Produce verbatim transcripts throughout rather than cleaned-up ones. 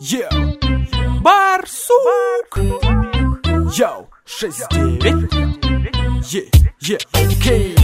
Yeah. Барсук. Йоу, шесть девять. Yeah, yeah, okay.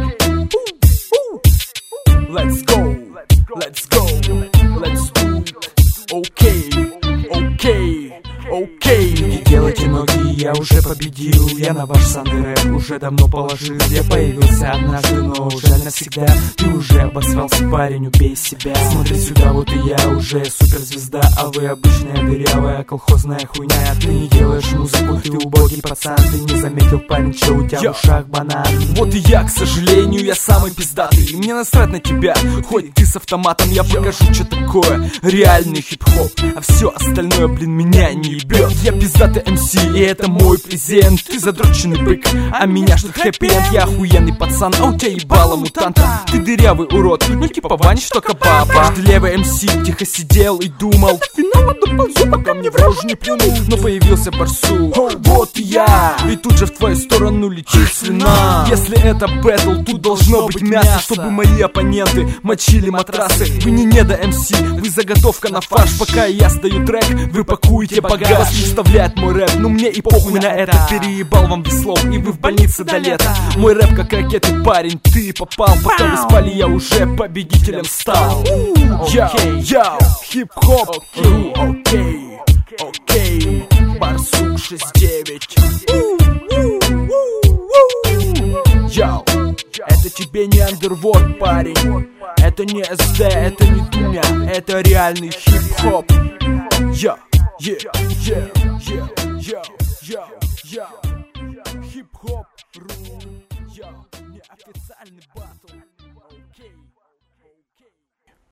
Let's go, let's go, let's do it. Okay, okay, okay. Не делайте ноги, я уже победил. Я на ваш санный рэп уже давно положил. Я появился однажды, но уже навсегда. Ты уже обосрался, парень, убей себя. Смотри сюда, вот и я уже суперзвезда. А вы обычная дырявая колхозная хуйня. Ты не делаешь музыку, ты убогий пацан. Ты не заметил, парень, что у тебя в ушах банан. Вот и я, к сожалению, я самый пиздатый. И мне насрать на тебя, хоть ты с автоматом. Я покажу, что такое реальный хип-хоп. А все остальное, блин, меня не ебет. Я пиздатый эм си, и это мой презент. Ты задроченный бык, а меня что хэппи-энд. Я охуенный пацан, а у тебя ебало мутанта. Ты дырявый урод, ну типа Ванч, только баба. Каждый левый эм си тихо сидел и думал: финал доползу, пока мне в рожу не плюнул. Но появился барсук, вот и я, и тут же в твою сторону летит слюна. Если это бэтл, тут должно быть мясо, чтобы мои оппоненты мочили матрасы. Вы не недо эм си, вы заготовка на фарш. Пока я сдаю трек, вы пакуете багаж. Вас не вставляет мой рэп, ну мне и похуй на это. Переебал вам веслом, и вы в больнице до лета. Мой рэп как ракеты, парень, ты попал. Пока вы спали, я уже победителем стал. Йоу, йоу, хип-хоп, окей, окей. Барсук шесть девять. Йоу, это тебе не андерворд, парень. Это не эс дэ, это не Дуня, это реальный хип-хоп. Йоу, yeah, yeah, yeah, yeah, yeah, yeah, hip hop.